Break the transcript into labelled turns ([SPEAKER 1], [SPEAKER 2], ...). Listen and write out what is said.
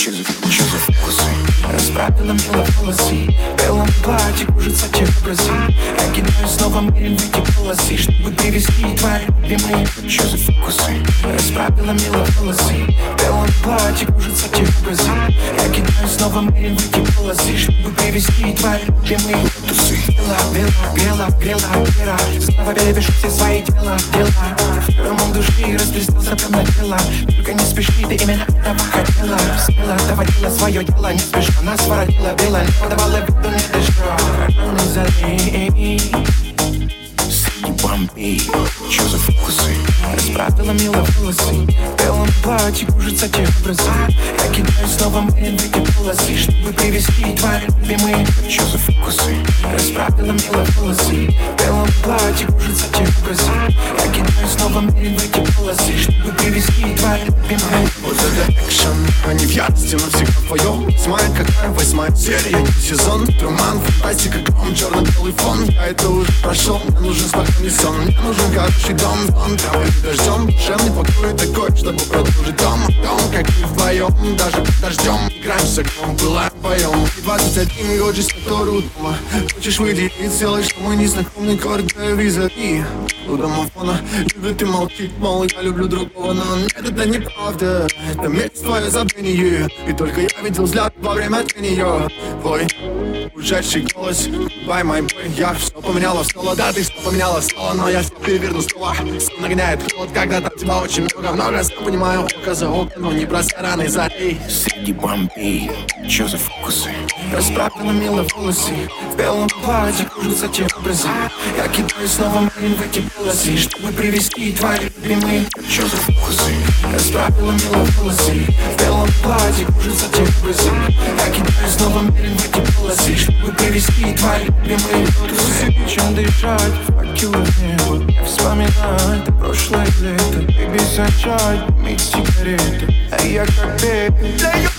[SPEAKER 1] Чё за вкусы? Расправила мило волосы, в белом платье кружится те образы. Я кидаю снова мерен в эти полосы, чтобы привести твои любимые. Чё за вкусы? Расправила мило волосы, в белом платье кружится те образы. Я кидаю снова мерен в эти полосы, чтобы привести твои любимые тусы. Грела, снова перепишу все свои дела. Роман души расплестался прямо на тело. Только не спеши, ты именно этого хотела. Смело доводила свое дело, не спеша. Нас воротила бело, не подавала виду, не дыша. Не залей среди бомбей. Чё за вкусы? Расправила мило волосы, в белом платье кружится те образы. Я кидаю снова мерен в эти полосы, чтобы привести твои любимые. Чё за вкусы? Расправила мило волосы, в белом платье кружится те образы. Я кидаю снова мерен в эти полосы, чтобы привести твои любимые.
[SPEAKER 2] Вот это экшен, а не в ярости, но всегда вдвоем. 8-я серия, не сезон. Туман, фантастика, гром, черно-белый фон. Я это уже прошел, мне нужен спокойный сон. Мне нужен хороший дом, прямо перед дождем. Душевный покой такой, чтобы продолжить дом. Как мы вдвоем, даже под дождем. Играем с огнем, пылаем вдвоем. И 21 год, жизнь, которую дома. Хочешь выйти и сделай, что мы незнакомый город, визави. У домофона любит и молчит, мол, я люблю другого. Но нет, это неправда, это месть, твое забвение. И только я видел взгляд во время трения. Твой ужасший голос, goodbye, my boy. Я все поменяла в слово, да, ты все поменяла в слово. Но я все переверну снова. Сон нагоняет холод, когда там тебя очень много. Сам понимаю, око за око, но не бросай раны зарей.
[SPEAKER 1] Среди бомбей, чё за вкусы? Расправила мило волосы, в белом платье кружатся те образы. Я кидаю снова мерен в эти полосы, чтобы привести твои любимые. Чё за вкусы? Расправила мило волосы, в белом платье кружатся те образы. Я кидаю снова мерен в эти полосы, чтобы привести твои любимые. Тусы, чем дышать, факелы в небо. Я вспоминаю это прошлое лето. Baby, зачать, микс сигареты. А я как бебе.